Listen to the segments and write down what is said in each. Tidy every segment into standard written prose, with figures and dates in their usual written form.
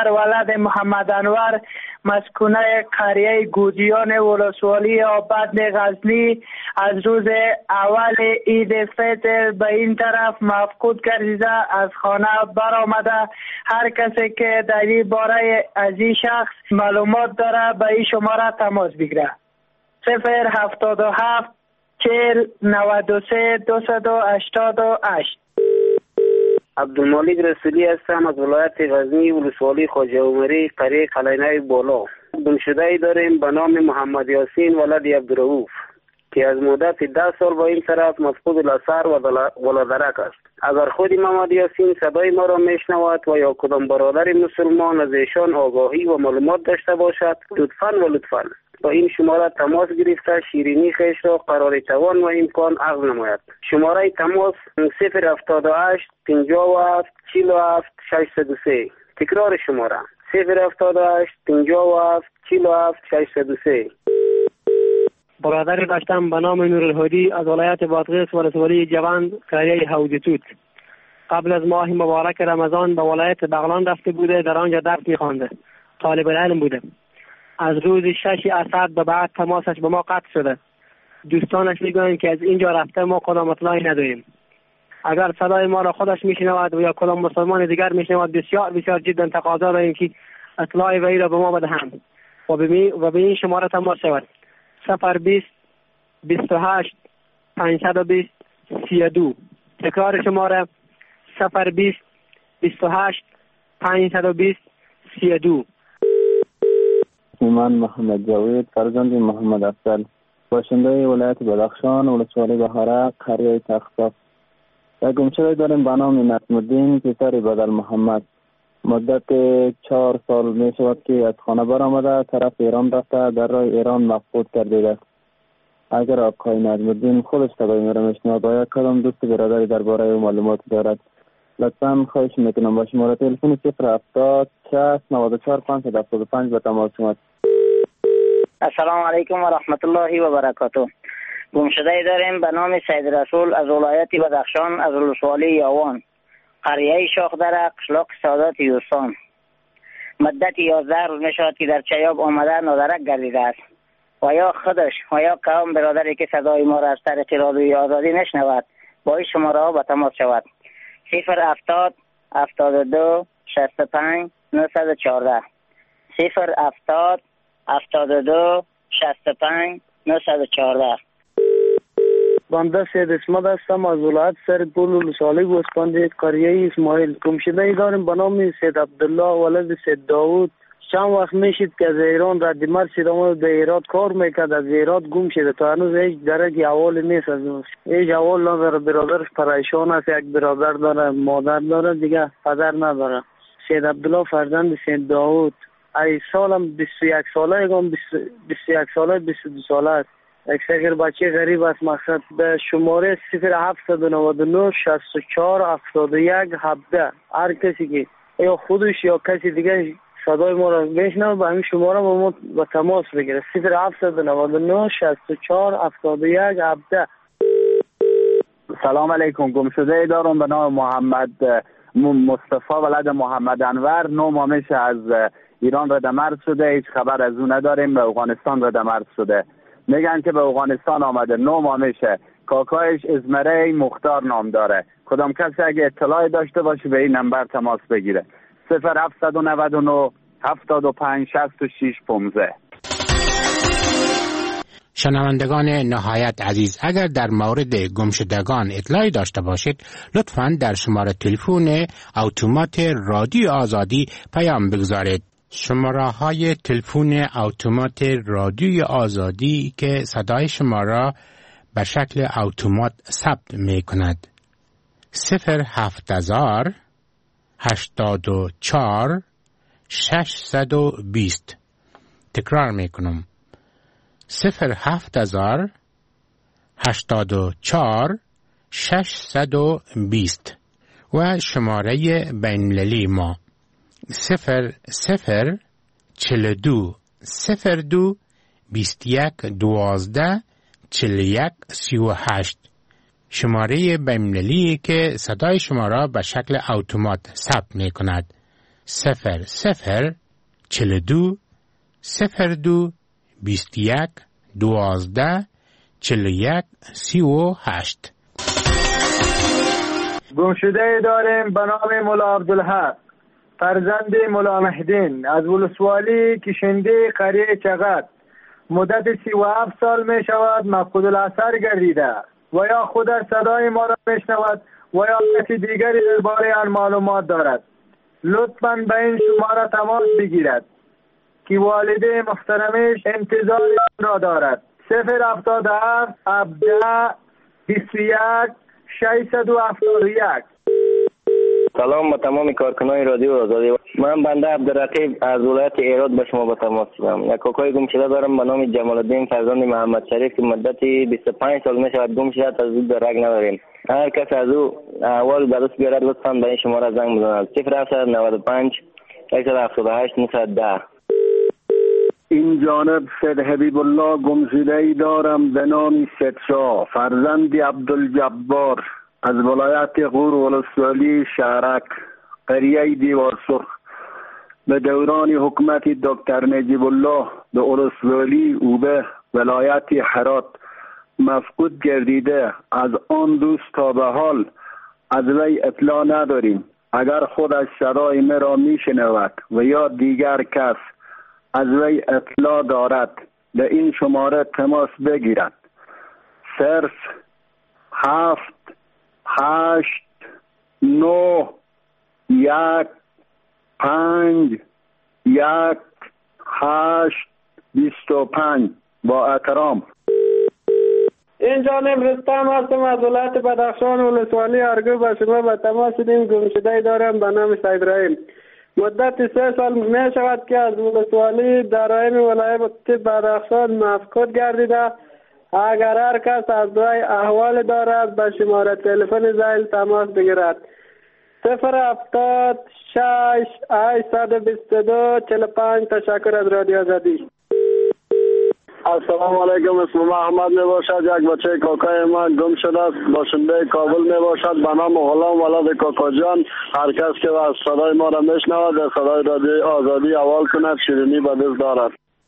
انور ولد محمد انور مسکونه قریه گودیان ولسوالی آباد غزنی از روز اول عید فطر به این طرف مفقود گردیده از خانه برآمده. هر کسی که در این باره از این شخص معلومات داره به این شماره تماس بگیره. 077 40 93 288. عبدالمالک رسولی هستم از ولایت غزنی ولسوالی خواجه عمری قریه قلعه بالا. گمشده‌ای داریم به نام محمد یاسین ولد عبدالرؤوف که از مدت 10 سال با این طرف مفقود الاثر و لادرک است. اگر خود محمد یاسین صدای ما را میشنود و یا کدام برادر مسلمان از ایشان آگاهی و معلومات داشته باشد لطفاً با این شماره تماس گرفته شیرینی خیش را قرار توان و امکان عرض نماید. شماره تماس 078 57 47 603. تکرار شماره 078 57 47 603. برادری داشتم به نام نورالهادی از ولایت بادغیس ولسوالی جوان قریه حوضی. قبل از ماه مبارک رمضان به ولایت بغلان رفته بوده، در آنجا درس می‌خوانده. طالب العلم بوده. از روز 6 اسد به بعد تماسش به ما قطع شده. دوستانش میگویند که از اینجا رفته ما کدام اطلاعی نداریم. اگر صدای ما را خودش میشنود و یا کدام مسلمان دیگر میشنود بسیار جدا تقاضا داریم که اطلاع وی را به ما بدهند و به این شماره تماس شود. 020 28 520 32. تکرار شماره 020 28 520 32. من محمد جاوید فرزند محمد افضل باشنده ولایت بدخشان ولسوالی بهاره قریه تخصاف. یک گمشده داریم به نام نسیم الدین پسر بدل محمد. مدت 4 سال می شود که از خانه برآمده طرف ایران رفته، در راه ایران مفقود گردیده است. اگر آقای نسیم الدین خودش صدای مرا میشنود و یک کدام دوست برادری درباره او معلومات دارد لطفاً خواهش میکنم با شماره تلفن 070 60 94 575 به تماس شما. السلام علیکم و رحمت الله و برکاته. گمشده‌ای داریم به نام سید رسول از ولایت بدخشان از ولسوالی یاوان قریه شاخ در قشلاق سادات یوسان. مدت 11 روز میشود که در چیاب آمده نادرک گردیده است و یا خودش و یا قوم برادری که صدای ما را از طریق رادیوی آزادی نشنود با این شماره ها به تماس شود. 070 72 65 914. 070 72 65 914. بنده سید اسمت هستم از ولایت سرپول ولسوالی گوسفندی قریه اسماعیل. گمشده‌ای داریم به نام سید عبدالله ولد سید داوود. چند وقت میشید که از ایران رد مرد آمد به ایراد کار میکرد، از ایراد گم شده تا هنوز هیچ درجه احوالی نیست، از هیچ احوال نداره. برادرش پریشان است، یک برادر داره، مادر داره، دیگه پدر نداره. سید عبدالله فرزند سید داوود. ای سالم 21 ساله، 21 ساله 22 ساله است. یک صغیر بچه غریب است. مقصد به شماره 0799 64 71 17 هر کسی که یا خودش یا کسی دیگه صدای ما را بشنوه به همین شماره با ما با تماس بگیره. 0799 64 71 17. سلام علیکم. گمشده دارم به نام محمد مصطفی ولد محمد انور. 9 ماه میشه از ایران ردمرد شده، هیچ خبر از اون نداریم. به افغانستان ردمرد شده، میگن که به افغانستان آمده. 9 ماه میشه. کاکایش ازمره مختار نام داره. کدام کسی اگه اطلاعی داشته باشه به این نمبر تماس بگیره. 0799 75 66 15. شنوندگان نهایت عزیز، اگر در مورد گمشدگان اطلاعی داشته باشید لطفاً در شماره تلفن اتومات رادیو آزادی پیام بگذارید. شماره های تلفن اتومات رادیو آزادی که صدای شما را به شکل اتومات ثبت می کند 070 84 620. تکرار می کنم 070 84 620 و شماره بین‌المللی ما 0042 02 21 12 41 38. شماره بین‌المللی که صدای شما را به شکل اتومات ثبت می کند. 00 42 21 12 41 38. گمشده داریم به نام مولا عبدالحق فرزند مولا مهدین از ولسوالی کشنده قریه چغد. مدت 37 سال می شود مفقود الاثر گردیده و یا خود صدای ما را می شنود و یا کسی دیگری درباره آن معلومات دارد. لطفاً به این شماره تماس بگیرد که والده محترمش انتظار آن را دارد. 077 17 21 671. سلام به تمام کارکنان رادیو آزادی. من بنده عبدالرقیب از ولایت ایراد به شما به تماس می‌آیم. یک کاکای گم شده دارم به نام جمال الدین فرزند محمد شریف که مدت 25 سال میشود گم شده، از او درک نداریم. هر کس از او احوال به دست بیارد لطفاً به این شماره زنگ بزنید. 095 178 910. این جانب سید حبیب الله گمشده‌ای دارم به نام سیدشاه فرزند عبدالجبار از ولایت غور ولسوالی شهرک قریه دیوار سرخ. به دوران حکومت دکتر نجیب الله به ولسوالی او به ولایت هرات مفقود گردیده. از آن روز تا به حال از وی اطلاع نداریم. اگر خودش صدای مرا میشنود و یا دیگر کس از وی اطلاع دارد به این شماره تماس بگیرد. 07 8 9 1 5 1 8 25. با احترام. این جانب رستم هستم از ولایت بدخشان ولسوالی ارگو به شما به تماس دیم. گمشده دارم به نام سید ابراهیم. مدت 3 سال می شود که از ولسوالی درایم ولایت بدخشان مفقود گردیده. اگر هر کس از وی احوال دارد به شماره تلفن ذیل تماس بگیرد. 076 822 45. تشکر از رادیو آزادی. السلام علیکم. اسم محمد می باشد. یک بچه کاکای من گم شده است. باشنده کابل می باشد به نام غلام ولد کاکا جان. هر کس که از صدای ما را میشنود در صدای رادیو آزادی احوال کند. شیرینی به دست دارد.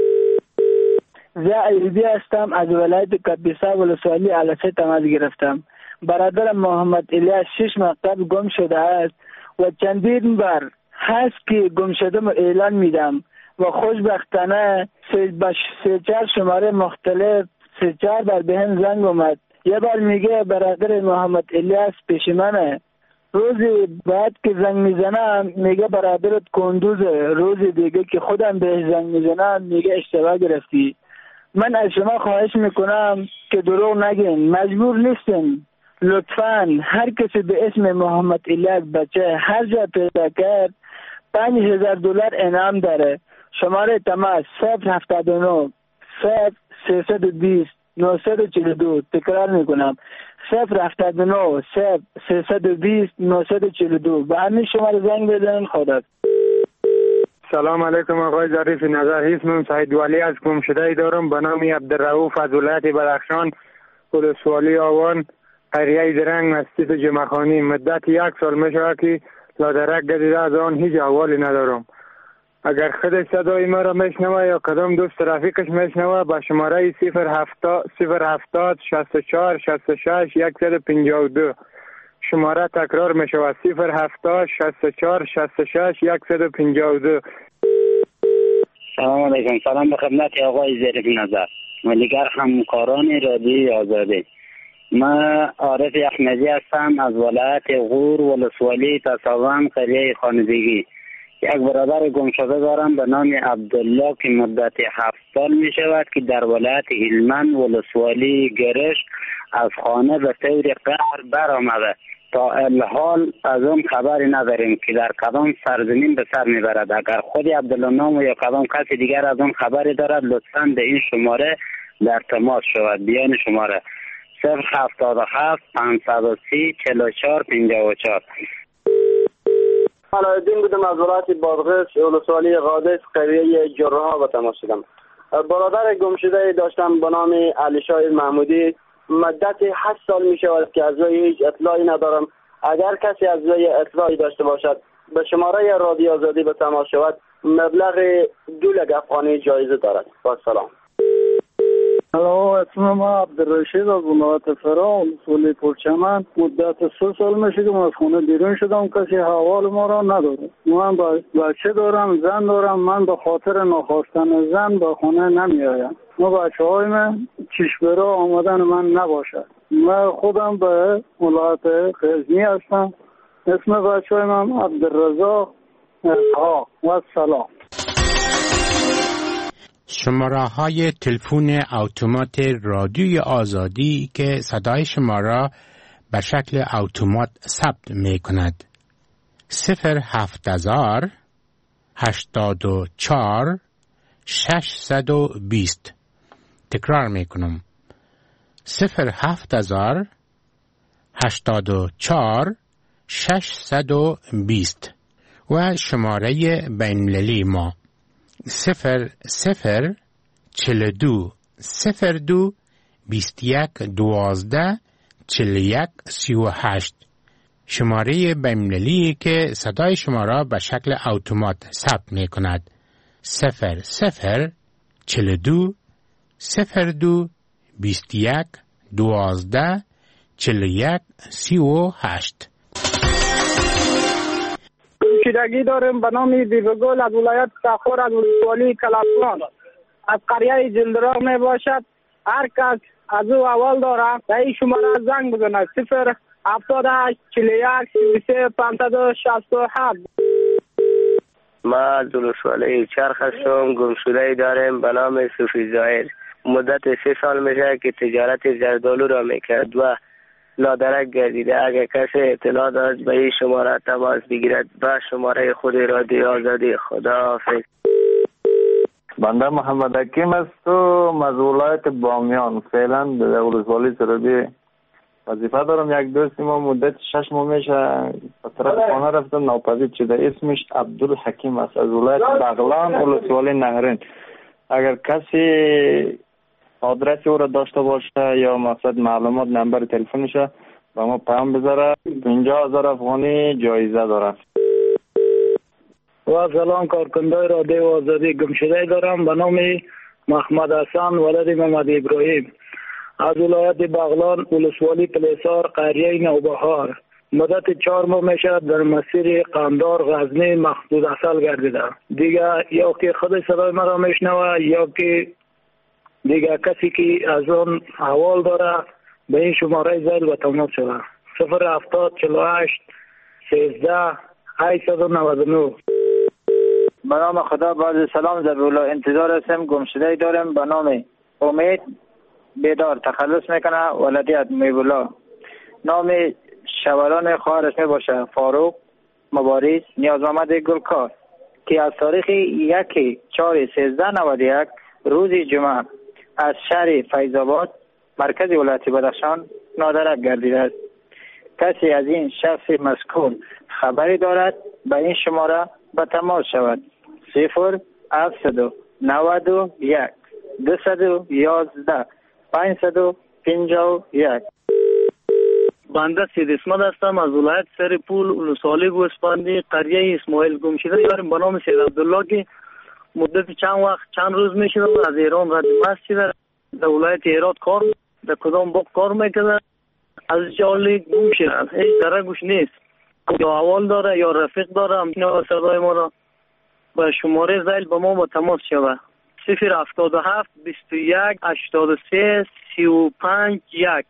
زیا ایزدی هستم از ولایت کاپیسا ولسوالی علسه تماس گرفتم. برادر محمد الیاس 6 مکتب گم شده است و چندین بار هست که گم شده اعلان میدم و خوشبختانه 3-4 شماره مختلف 3-4 بار به هم زنگ اومد. یه بار میگه برادر محمد الیاس پیش منه، روزی بعد که زنگ میزنم میگه برادرت کندوزه، روزی دیگه که خودم بهش زنگ میزنم میگه اشتباه گرفتی. من از شما خواهش میکنم که دروغ نگین، مجبور نیستین. لطفاً هر کسی به اسم محمد الیاس بچه هر جا پیدا کرد $5000 انعام داره. شماره تماس 079 0320 942. تکرار میکنم 079 0320 942. به همین شماره زنگ بزنین. خدا. سلام علیکم آقای ظریف نظر. اسمم سعید ولی از گمشده دارم به نام عبدالرؤوف از ولایت بدخشان ولسوالی آوان قریه درنگ مسجد جمعخانی. مدت 1 سال میشود که لادرک گردیده، از آن هیچ احوالی ندارم. اگر خودش صدای ما را میشنوه یا کدام دوست رفیقش میشنوه به شماره 070 64 66 152. شماره تکرار میشود 070 64 66 152. سلام علیکم. سلام به خدمت آقای ظریف نظر و دیگر همکاران رادیو آزادی. من عارف احمدی هستم از ولایت غور ولسوالی تصاوم قریه خانزیگی. یک برادر گمشده دارم به نام عبدالله که مدت 7 سال می شود که در ولایت هلمند ولسوالی گرشت از خانه به طور قهر برآمده. تا الحال از اون خبری نداریم که در کدام سرزمین به سر میبرد. اگر خود عبدالله نام یا کدام کسی دیگر از اون خبری دارد لطفاً به این شماره در تماس شود. بیان شماره 077 530 44 54. علایالدین بودم از ولایت بادغیس ولسوالی قادس قریه جرها به تماس شدم. برادر گمشده داشتم به نام علیشاه محمودی. مدت 8 سال می شود که از وی هیچ اطلاعی ندارم. اگر کسی از وی اطلاعی داشته باشد به شماره رادیو آزادی به تماس شود مبلغ 2 لک افغانی جایزه دارد. با سلام. اسم ما عبدالرشید از ولایت فرا ولسوالی پرچمن. مدت 3 سال میشه که از خونه بیرون شدم، کسی حوال ما را نداره. من بچه دارم، زن دارم. من به خاطر نخواستن زن به خونه نمیایم. ما بچه های من چشبرا آمدن من نباشد. من خودم به ولایت غزنی هستم. اسم بچه های من عبدالرزاق اسحاق. و سلام. شماره های تلفن اتومات رادیوی آزادی که صدای شما را به شکل اتومات ثبت می کند 07000 84 620. تکرار می کنم 07000 84 620 و شماره بین‌المللی ما 0042 02 21 12 41 38. شماره بین‌المللی که صدای شما را به شکل اتومات ثبت می کند 0042 02 21 12 41 38. گمشدگی داریم به نام بیبگل از ولایت سخور از ولسوالی کلاسان از قریه جلدرا می باشد. هر کس از او اول داره به این شماره زنگ بزنه 078 41 33 567. ما از ولسوالی چرخ هستم. گمشده داریم به نام صوفی ظاهر. مدت 3 سال میشه که تجارت زردآلو را میکرد و نادرک گردیده. اگر کسی اطلاع داشت به این شماره تماس بگیرد. به شماره خود رادیو آزادی. خداحافظ. بنده محمد حکیم است و از ولایت بامیان. فعلا در ولسوالی سرابی وظیفه دارم. یک دوست ما مدت 6 ماه میشه به طرف خانه رفتم ناپدید شده. اسمش عبدالحکیم است از ولایت بغلان ولسوالی نهرین. اگر کسی آدرس او را داشته باشه یا مقصد معلومات نمبر تلفنش با ما پیام بذاره 50,000 افغانی جایزه داره. و سلام کارکنده رادیو آزادی. گمشده دارم به نام محمد حسن ولد محمد ابراهیم از ولایت بغلان ولسوالی پلیسار قریه نوبهار. مدت 4 ماه میشه در مسیر قندار غزنی مخدود اصل گردیده. دیگه یا که خود صدای مرا میشنوه یا که دیگه کسی که از اون حوال داره به این شماره زنگ و تماس شده 070 48 13 899. به نام خدا بعد سلام زبیولا انتظار هستم. گمشده دارم به نام امید بیدار تخلص میکنه ولدیت میبولا. نام شوالان خواهرش میباشه فاروق مبارز نیاز محمد گلکار که از تاریخ 1/4/1391 روز جمعه از شهر فیض‌آباد مرکز ولایت بدخشان نادرک گردیده است. کسی از این شخص مذکور خبری دارد به این شماره به تماس شود 0791 211 551. بنده سید اسمت هستم از ولایت سرپول ولسوالی گوسفندی قریه اسماعیل. گمشده داریم به نام سید عبدالله که مدت چند روز میشه از ایران رد مست شده. در ولایت هرات کار در کدام باغ کار میکنه. از جالی گم شده. هیچ درگوش نیست. یا اول داره یا رفیق داره. همچنین صدای ما را به شماره زیل به ما با تماس شود 077 21 83 35 1.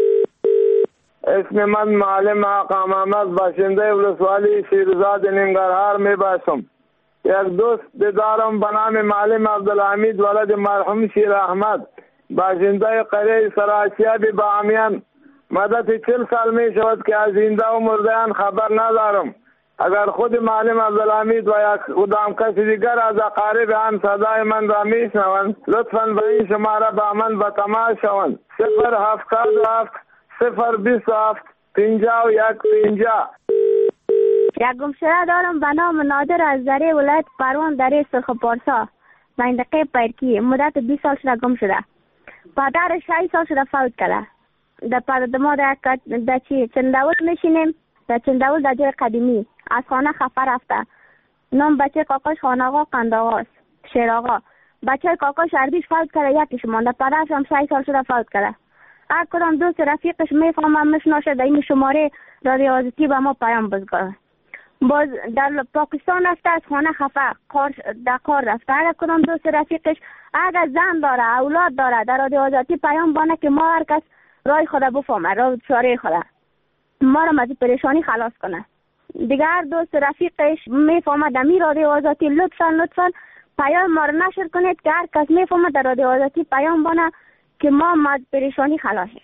اسم من معلم آقا محمد باشنده ولسوالی شیرزاد ننگرهار می باشم. یک دوست دارم به نام معلم عبدالحمید ولد مرحوم شیر احمد باشنده قریه سراشیابی بامیان. مدت 40 سال می شود که از زنده و مردهان خبر ندارم. اگر خود معلم عبدالحمید و یا کدام کسی دیگر از اقارب آن صدای من را می شنوند لطفاً به این شماره با من به تماس شوند 077 027 51 50. یک گمشده دارم به نام نادر از دره ولایت پروان دره سرخ پارسا منطقه پیرکی. مدت 20 سال شده گم شده. پدرش 6 سال شده فوت کرده. در پدر ما در چنداول میشینیم. در چنداول در جای قدیمی از خانه خفه رفته. نام بچه کاکاش خان آقا قند آقاست، شیر آقا. بچه کاکاش عربیش فوت کرده، یکیش مانده. پدرش هم 6 سال شده فوت کرده. هر کدام دوست رفیقش میفهمه میشناسه در این شماره رادیو آزادی به ما پیام بزنه. باز در پاکستان رفته، از خانه خفه در کار رفته. هر کدام دوست رفیقش اگر زن داره اولاد داره در رادیو آزادی پیام بانه که ما هر کس رای خدا بفهمه، راه چاره خدا ما را از پریشانی خلاص کنه. دیگر دوست رفیقش میفهمه در می رادیو آزادی لطفا پیام ما را نشر کنید که هر کس میفهمه در رادیو آزادی پیام بانه که ما از پریشانی خلاصیم.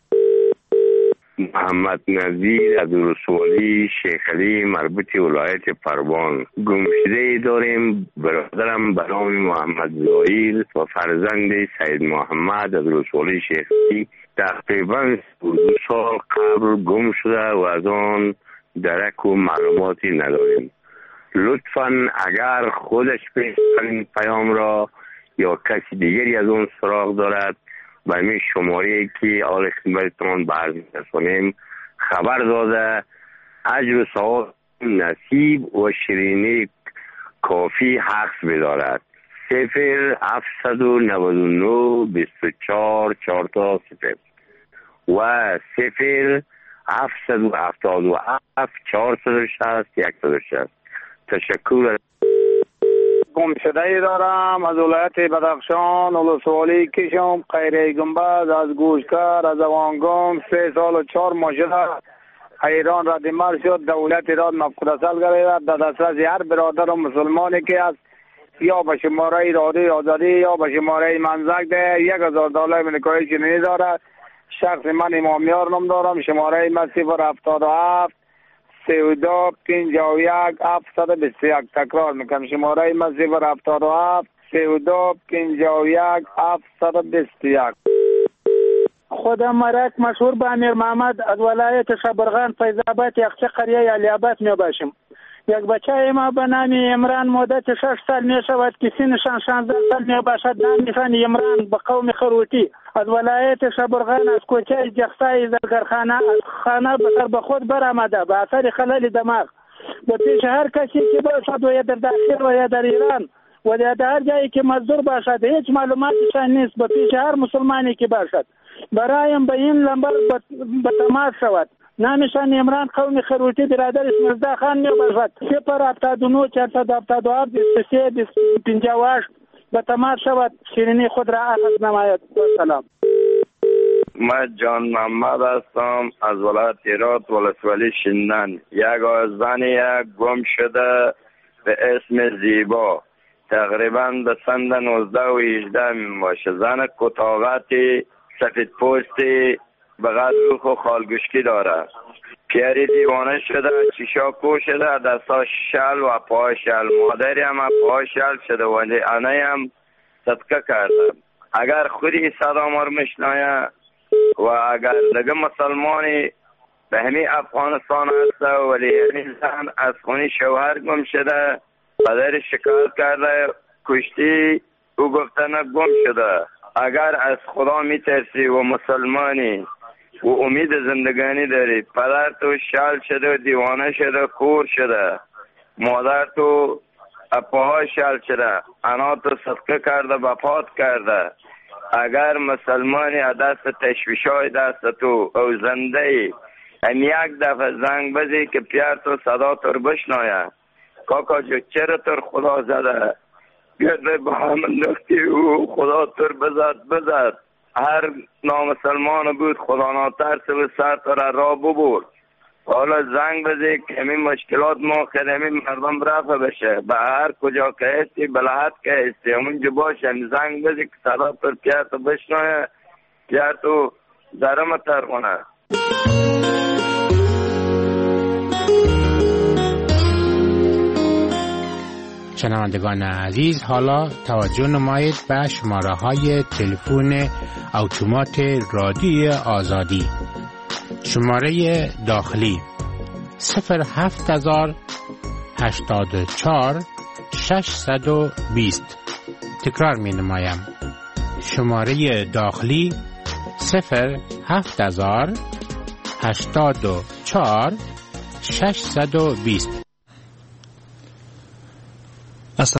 محمد نظیر از رسوالی شیخ علی مربوط ولایت پروان. گمشده داریم برادرم به نام محمد زایل و فرزند سید محمد از رسوالی شیخ علی تقریبا 2 سال قبل گم شده و از آن درک و معلوماتی نداریم. لطفا اگر خودش این پیام را یا کسی دیگری از اون سراغ دارد به این شماره که آل خدمتتان برز می‌رسانیم خبر داده اجر و ثواب نصیب و شیرینی کافی حق بدارد. 0799 24 4 0 و 0777 460 160. تشکر. گمشده ای دارم از ولایت بدخشان، ولسوالی کشم، قیره گنبد، از گوشکر، از اوانگام. 3 سال و 4 ماه شده ایران را دیمار شد. دولت ایران مفقودسل گرفت. در دسترس هر برادر و مسلمانی که است یا به شماره رادیو آزادی یا به شماره منزک ده $1000 امریکایی چنینی دارد. شخص من امامیار نام دارم. شماره من 077 32 51 721. تکرار میکنم شماره من 077 32 51 721. خودم مرک مشهور به امیر محمد از ولایت شبرغان فیض‌آباد یخچه قریه علی‌آباد می باشم. یک بچه ما به نام عمران مدت 6 سال می شود که سنشان 16 سال می باشد. نامشان عمران به قوم خروتی از ولایت شبرغان از کوچه جخسای زرگرخانه از خانه به خود برآمده به اثر خلل دماغ. به پیش هر کسی که باشد و یا در داخل و یا در ایران و یا در هر جایی که مزدور باشد هیچ معلوماتشان نیست. به پیش هر مسلمانی که باشد برایم به این لمبر به تماس شود. نامشان عمران قوم خروتی برادر اسمرزا خان می باشد. 079 477 23 58 به تماس شود. شیرینی خود را اخذ نماید. سلام. من جان محمد هستم از ولایت هرات ولسوالی شندن. یک زنی گم شده به اسم زیبا تقریبا به سند 19 و 18 می باشه. زن کتاغتی سفید پوستی به قد روخ و خالگوشکی داره. پیری دیوانه شده، چیشا کو شده، دستا شل و پای شل. مادری هم پای شل شده و انه هم صدقه کرده. اگر خودی صدا مار مشنایه و اگر دیگه مسلمانی به همین افغانستان هسته ولی همین زن از خونی شوهر گم شده، پدر شکایت کرده کشتی او گفته نه گم شده. اگر از خدا میترسی و مسلمانی و امید زندگانی داری، پدر تو شل شده و دیوانه شده کور شده، مادر تو اپاها شل شده، انا تو صدقه کرده وفات کرده. اگر مسلمانی دست تشویشای دست تو او زنده ای هم یک دفعه زنگ بزی که پیار تو صدا تر بشنایه کاکا جو چرا تر خدا زده بیاده به همون نختی او خدا تر بزد هر نامسلمان بود خدا ناترس و سر تر را ببرد. حالا زنگ بزی که همین مشکلات ما خیلی مردم رفع بشه به هر کجا که هستی بلحت که هستی همونجا باشه زنگ بزی که صدا تر پیار تو بشنایه پیار تو درم تر کنه. شنوندگان عزیز حالا توجه نمایید به شماره های تلفن اتومات رادیو آزادی. شماره داخلی 07084 620. تکرار می نمایم. شماره داخلی 07084 620.